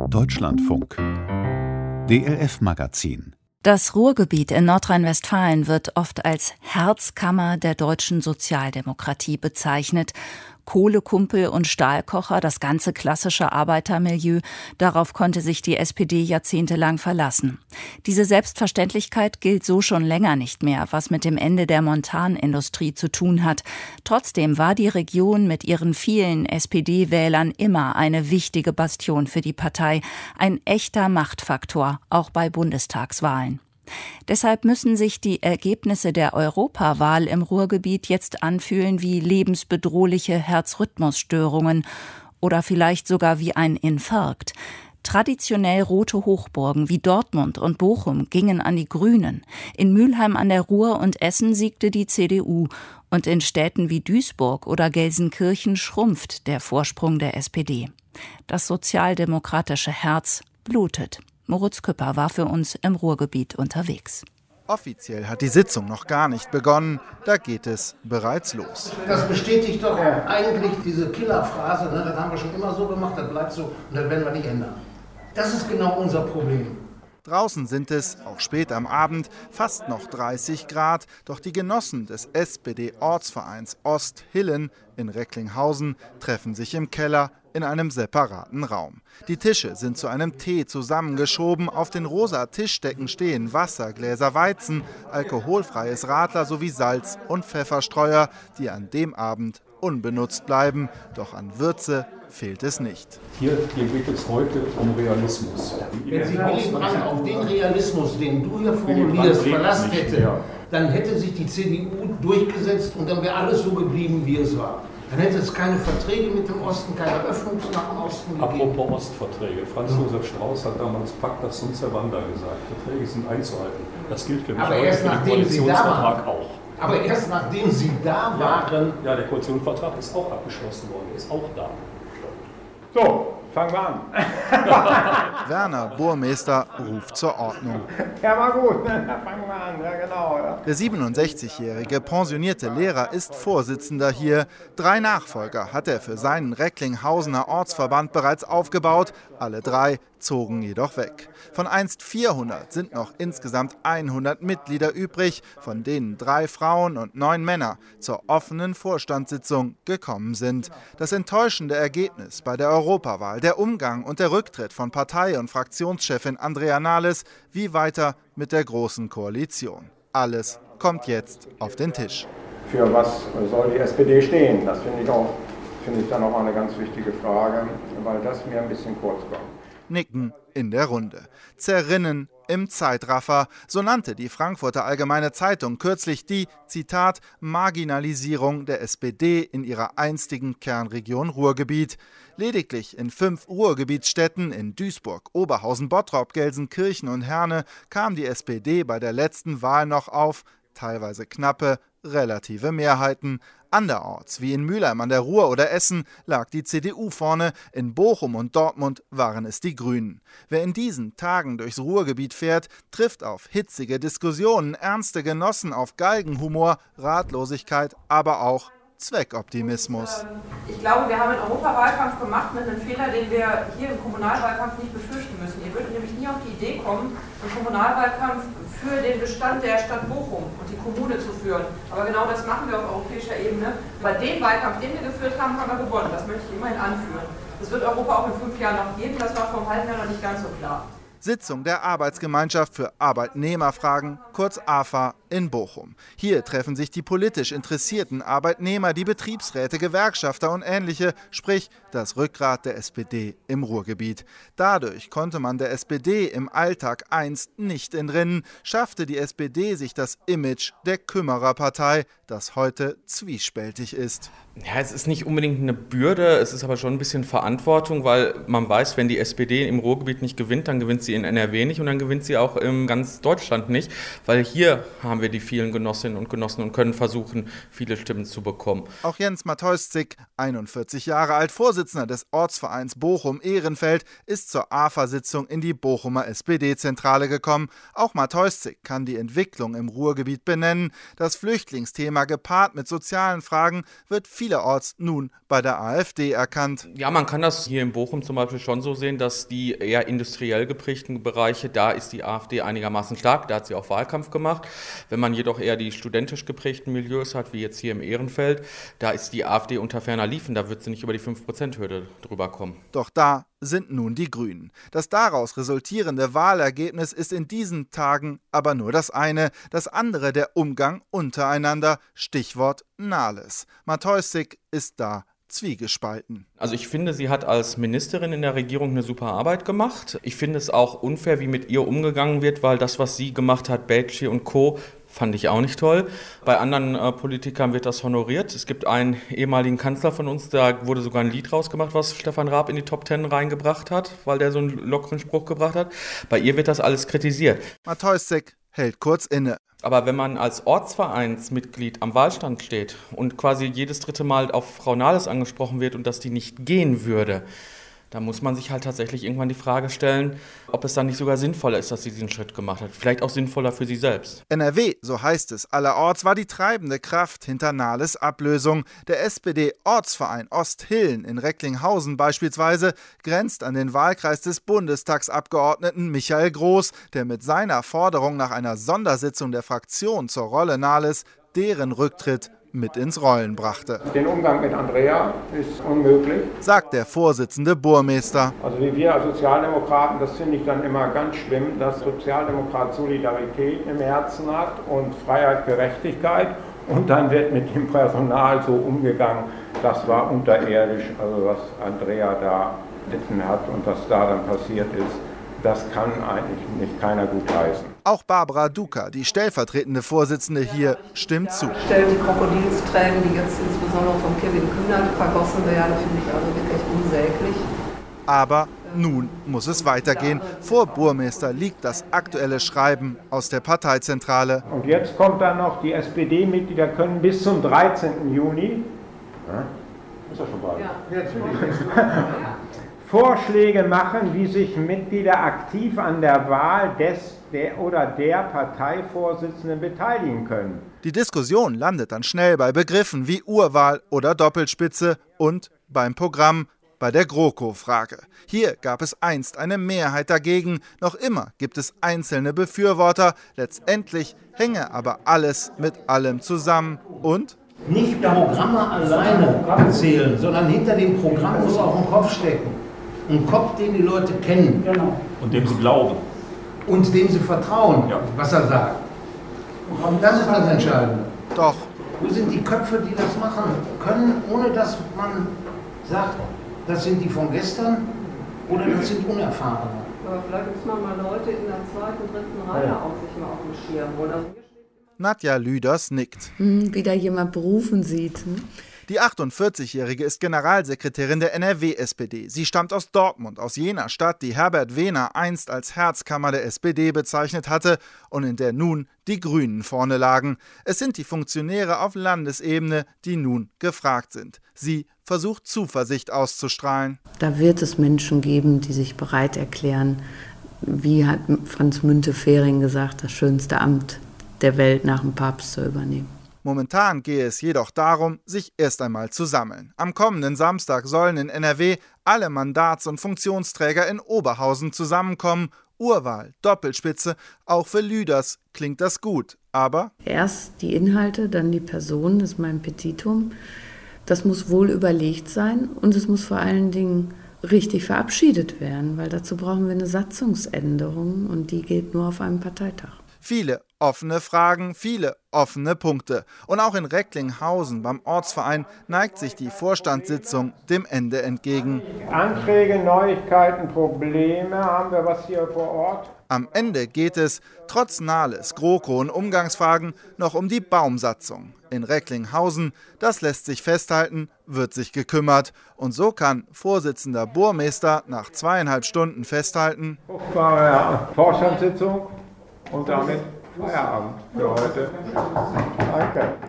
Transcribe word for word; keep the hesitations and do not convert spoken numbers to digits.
Deutschlandfunk D L F-Magazin. Das Ruhrgebiet in Nordrhein-Westfalen wird oft als Herzkammer der deutschen Sozialdemokratie bezeichnet. Kohlekumpel und Stahlkocher, das ganze klassische Arbeitermilieu, darauf konnte sich die S P D jahrzehntelang verlassen. Diese Selbstverständlichkeit gilt so schon länger nicht mehr, was mit dem Ende der Montanindustrie zu tun hat. Trotzdem war die Region mit ihren vielen S P D-Wählern immer eine wichtige Bastion für die Partei, ein echter Machtfaktor, auch bei Bundestagswahlen. Deshalb müssen sich die Ergebnisse der Europawahl im Ruhrgebiet jetzt anfühlen wie lebensbedrohliche Herzrhythmusstörungen oder vielleicht sogar wie ein Infarkt. Traditionell rote Hochburgen wie Dortmund und Bochum gingen an die Grünen. In Mülheim an der Ruhr und Essen siegte die C D U. Und in Städten wie Duisburg oder Gelsenkirchen schrumpft der Vorsprung der S P D. Das sozialdemokratische Herz blutet. Moritz Küpper war für uns im Ruhrgebiet unterwegs. Offiziell hat die Sitzung noch gar nicht begonnen, da geht es bereits los. Das bestätigt doch eigentlich diese Killerphrase, ne? Das haben wir schon immer so gemacht, das bleibt so und das werden wir nicht ändern. Das ist genau unser Problem. Draußen sind es, auch spät am Abend, fast noch dreißig Grad, doch die Genossen des S P D-Ortsvereins Ost-Hillen in Recklinghausen treffen sich im Keller in einem separaten Raum. Die Tische sind zu einem Tee zusammengeschoben, auf den rosa Tischdecken stehen Wasser, Gläser Weizen, alkoholfreies Radler sowie Salz- und Pfefferstreuer, die an dem Abend unbenutzt bleiben, doch an Würze fehlt es nicht. Hier geht es heute um Realismus. Wenn Sie Willy Brandt auf den Realismus, den du hier formulierst, verlassen hätte, dann hätte sich die C D U durchgesetzt und dann wäre alles so geblieben, wie es war. Dann hätte es keine Verträge mit dem Osten, keine Öffnung nach dem Osten gegeben. Apropos Ostverträge. Franz Josef Strauß hat damals Pacta sunt servanda gesagt. Verträge sind einzuhalten. Das gilt für mich aber erst nachdem Sie da waren. Auch. Aber erst nachdem Sie da waren. Ja, ja, der Koalitionsvertrag ist auch abgeschlossen worden, ist auch da. So, fangen wir an. Werner Burmester ruft zur Ordnung. Ja, war gut, dann fangen wir an, ja genau. Ja. Der siebenundsechzigjährige pensionierte Lehrer ist Vorsitzender hier. Drei Nachfolger hat er für seinen Recklinghausener Ortsverband bereits aufgebaut. Alle drei zogen jedoch weg. Von einst vierhundert sind noch insgesamt hundert Mitglieder übrig, von denen drei Frauen und neun Männer zur offenen Vorstandssitzung gekommen sind. Das enttäuschende Ergebnis bei der Europawahl, der Umgang und der Rücktritt von Partei- und Fraktionschefin Andrea Nahles, wie weiter mit der Großen Koalition. Alles kommt jetzt auf den Tisch. Für was soll die S P D stehen? Das finde ich auch, finde ich dann auch eine ganz wichtige Frage, weil das mir ein bisschen kurz kommt. Nicken in der Runde. Zerrinnen im Zeitraffer, so nannte die Frankfurter Allgemeine Zeitung kürzlich die, Zitat, Marginalisierung der S P D in ihrer einstigen Kernregion Ruhrgebiet. Lediglich in fünf Ruhrgebietsstädten in Duisburg, Oberhausen, Bottrop, Gelsenkirchen und Herne kam die S P D bei der letzten Wahl noch auf teilweise knappe, relative Mehrheiten. Anderorts, wie in Mülheim an der Ruhr oder Essen, lag die C D U vorne, in Bochum und Dortmund waren es die Grünen. Wer in diesen Tagen durchs Ruhrgebiet fährt, trifft auf hitzige Diskussionen, ernste Genossen auf Galgenhumor, Ratlosigkeit, aber auch Zweckoptimismus. Ich glaube, wir haben einen Europawahlkampf gemacht mit einem Fehler, den wir hier im Kommunalwahlkampf nicht befürchten müssen. Ihr würdet nämlich nie auf die Idee kommen, einen Kommunalwahlkampf für den Bestand der Stadt Bochum und die Kommune zu führen. Aber genau das machen wir auf europäischer Ebene. Bei dem Wahlkampf, den wir geführt haben, haben wir gewonnen. Das möchte ich immerhin anführen. Das wird Europa auch in fünf Jahren noch geben. Das war vor einem halben Jahr noch nicht ganz so klar. Sitzung der Arbeitsgemeinschaft für Arbeitnehmerfragen, kurz A F A, in Bochum. Hier treffen sich die politisch interessierten Arbeitnehmer, die Betriebsräte, Gewerkschafter und ähnliche, sprich das Rückgrat der S P D im Ruhrgebiet. Dadurch konnte man der S P D im Alltag einst nicht entrinnen, schaffte die S P D sich das Image der Kümmererpartei, das heute zwiespältig ist. Ja, es ist nicht unbedingt eine Bürde, es ist aber schon ein bisschen Verantwortung, weil man weiß, wenn die S P D im Ruhrgebiet nicht gewinnt, dann gewinnt sie in N R W nicht und dann gewinnt sie auch in ganz Deutschland nicht, weil hier haben wir wir die vielen Genossinnen und Genossen und können versuchen, viele Stimmen zu bekommen. Auch Jens Matoszczyk, einundvierzig Jahre alt, Vorsitzender des Ortsvereins Bochum-Ehrenfeld, ist zur A F A-Sitzung in die Bochumer S P D-Zentrale gekommen. Auch Matoszczyk kann die Entwicklung im Ruhrgebiet benennen. Das Flüchtlingsthema gepaart mit sozialen Fragen wird vielerorts nun bei der AfD erkannt. Ja, man kann das hier in Bochum zum Beispiel schon so sehen, dass die eher industriell geprägten Bereiche, da ist die AfD einigermaßen stark, da hat sie auch Wahlkampf gemacht. Wenn man jedoch eher die studentisch geprägten Milieus hat, wie jetzt hier im Ehrenfeld, da ist die AfD unter ferner Liefen, da wird sie nicht über die fünf Prozent Hürde drüber kommen. Doch da sind nun die Grünen. Das daraus resultierende Wahlergebnis ist in diesen Tagen aber nur das eine, das andere der Umgang untereinander, Stichwort Nahles. Matoszczyk ist da zwiegespalten. Also ich finde, sie hat als Ministerin in der Regierung eine super Arbeit gemacht. Ich finde es auch unfair, wie mit ihr umgegangen wird, weil das, was sie gemacht hat, Belci und Co., fand ich auch nicht toll. Bei anderen äh, Politikern wird das honoriert. Es gibt einen ehemaligen Kanzler von uns, da wurde sogar ein Lied rausgemacht, was Stefan Raab in die Top Ten reingebracht hat, weil der so einen lockeren Spruch gebracht hat. Bei ihr wird das alles kritisiert. Matoszczyk hält kurz inne. Aber wenn man als Ortsvereinsmitglied am Wahlstand steht und quasi jedes dritte Mal auf Frau Nahles angesprochen wird und dass die nicht gehen würde, da muss man sich halt tatsächlich irgendwann die Frage stellen, ob es dann nicht sogar sinnvoller ist, dass sie diesen Schritt gemacht hat. Vielleicht auch sinnvoller für sie selbst. N R W, so heißt es allerorts, war die treibende Kraft hinter Nahles Ablösung. Der S P D-Ortsverein Osthillen in Recklinghausen beispielsweise grenzt an den Wahlkreis des Bundestagsabgeordneten Michael Groß, der mit seiner Forderung nach einer Sondersitzung der Fraktion zur Rolle Nahles deren Rücktritt mit ins Rollen brachte. Den Umgang mit Andrea ist unmöglich, sagt der Vorsitzende Burmeister. Also wie wir als Sozialdemokraten, das finde ich dann immer ganz schlimm, dass Sozialdemokrat Solidarität im Herzen hat und Freiheit, Gerechtigkeit und dann wird mit dem Personal so umgegangen. Das war unterirdisch, also was Andrea da litten hat und was da dann passiert ist. Das kann eigentlich nicht keiner gutheißen. Auch Barbara Duka, die stellvertretende Vorsitzende hier, stimmt zu. Stellt die Krokodilstränen, die jetzt insbesondere von Kevin Kühnert vergossen werden, finde ich also wirklich unsäglich. Aber nun muss es weitergehen. Vor Burmeister liegt das aktuelle Schreiben aus der Parteizentrale. Und jetzt kommt dann noch, die S P D-Mitglieder können bis zum dreizehnten Juni, ja, ist ja schon bald, ja. Vorschläge machen, wie sich Mitglieder aktiv an der Wahl des der oder der Parteivorsitzenden beteiligen können. Die Diskussion landet dann schnell bei Begriffen wie Urwahl oder Doppelspitze und beim Programm, bei der GroKo-Frage. Hier gab es einst eine Mehrheit dagegen, noch immer gibt es einzelne Befürworter, letztendlich hänge aber alles mit allem zusammen und nicht Programme alleine zählen, sondern hinter dem Programm muss auch ein Kopf stecken. Ein Kopf, den die Leute kennen. Genau. Und dem sie glauben. Und dem sie vertrauen, ja, was er sagt. Und das ist das Entscheidende. Doch. Wo sind die Köpfe, die das machen können, ohne dass man sagt, das sind die von gestern oder das sind Unerfahrene? Aber vielleicht muss man mal Leute in der zweiten, dritten Reihe ja. auch sich mal auf den Schirm holen. Nadja Lüders nickt. Hm, wieder jemand berufen sieht. Hm? Die achtundvierzigjährige ist Generalsekretärin der N R W-S P D. Sie stammt aus Dortmund, aus jener Stadt, die Herbert Wehner einst als Herzkammer der S P D bezeichnet hatte und in der nun die Grünen vorne lagen. Es sind die Funktionäre auf Landesebene, die nun gefragt sind. Sie versucht Zuversicht auszustrahlen. Da wird es Menschen geben, die sich bereit erklären, wie hat Franz Müntefering gesagt, das schönste Amt der Welt nach dem Papst zu übernehmen. Momentan gehe es jedoch darum, sich erst einmal zu sammeln. Am kommenden Samstag sollen in N R W alle Mandats- und Funktionsträger in Oberhausen zusammenkommen. Urwahl, Doppelspitze, auch für Lüders klingt das gut, aber erst die Inhalte, dann die Person, das ist mein Petitum. Das muss wohl überlegt sein und es muss vor allen Dingen richtig verabschiedet werden, weil dazu brauchen wir eine Satzungsänderung und die geht nur auf einem Parteitag. Viele offene Fragen, viele offene Punkte. Und auch in Recklinghausen beim Ortsverein neigt sich die Vorstandssitzung dem Ende entgegen. Anträge, Neuigkeiten, Probleme, haben wir was hier vor Ort? Am Ende geht es, trotz Nahles, GroKo und Umgangsfragen, noch um die Baumsatzung. In Recklinghausen, das lässt sich festhalten, wird sich gekümmert. Und so kann Vorsitzender Burmeister nach zweieinhalb Stunden festhalten: Fruchtbare Vorstandssitzung und damit Feierabend für heute. Danke.